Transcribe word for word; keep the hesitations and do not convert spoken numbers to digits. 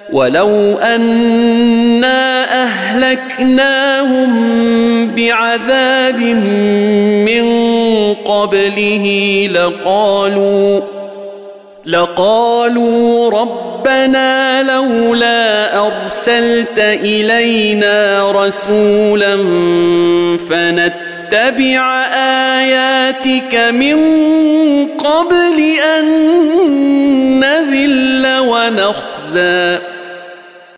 ولو أنا أهلكناهم بعذاب من قبله لقالوا لقالوا ربنا لولا أرسلت إلينا رسولا فنتبع آياتك من قبل أن نذل ونخزى